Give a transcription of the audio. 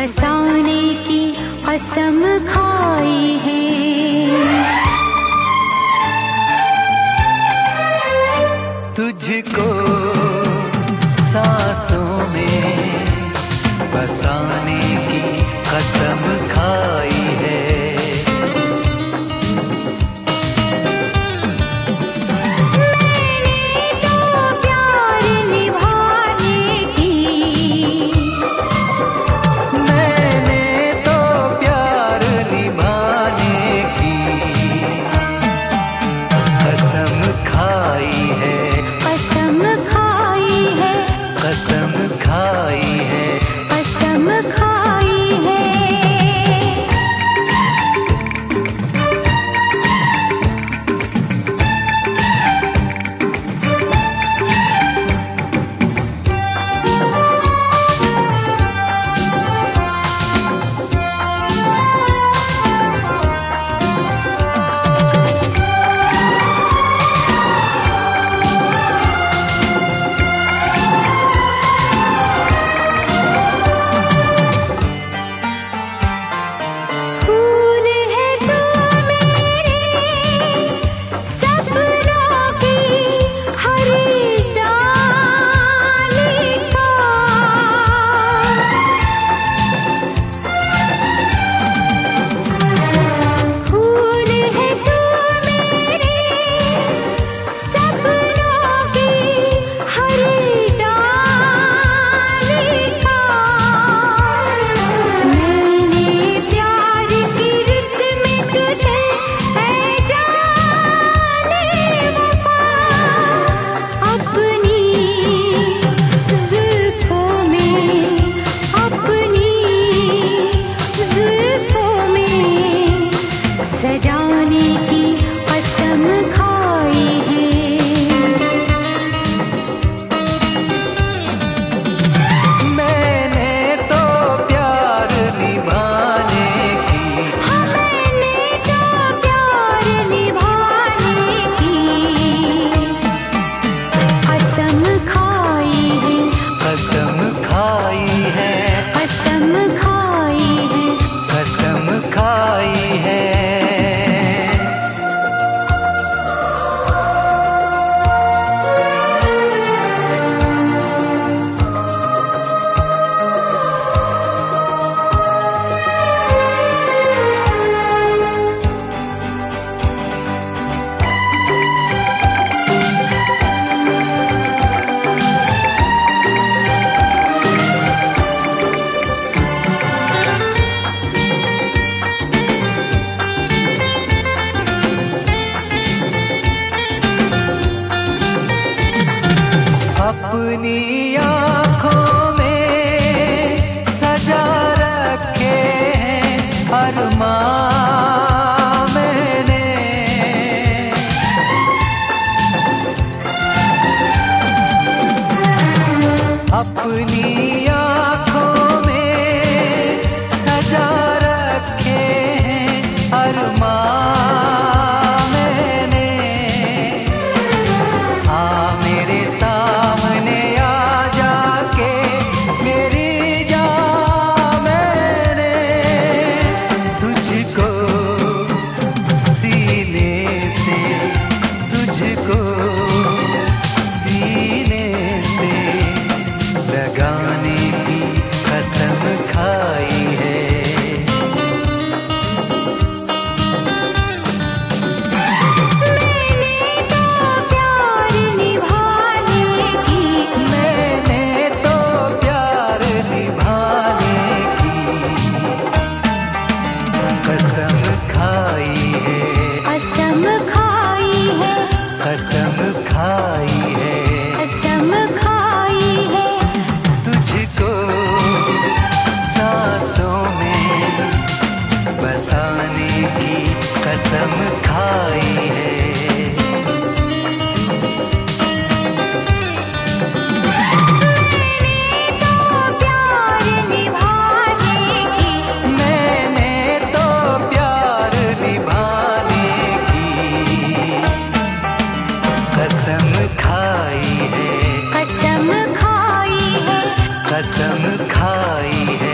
बसाने की कसम खाई है। तुझको सांसों में बसाने की कसम खाई है। कसम खाई है, कसम खाई है। सजाने की कसम खाई है। मैंने तो प्यार निभाने की, मैंने तो प्यार निभाने की कसम खाई है। कसम खाई है, कसम खाई है। कसम खाई है। अपनी आँखों में सजा रखे हैं अरमां मैंने। अपनी आँखों में सजा रखे हैं अरमां मैंने। हाँ मेरे सामने आ जाके मेरी जान मैंने तुझको सीने से, तुझको सीने से लगाने की कसम खाई है। मैंने तो प्यार निभाने की कसम खाई है। कसम खाई है। कसम खाई है। कसम खाई है। तुझको सांसों में बसाने की कसम खाई है। मैंने तो प्यार निभाने की कसम खाई है। कसम खाई है। कसम खाई है।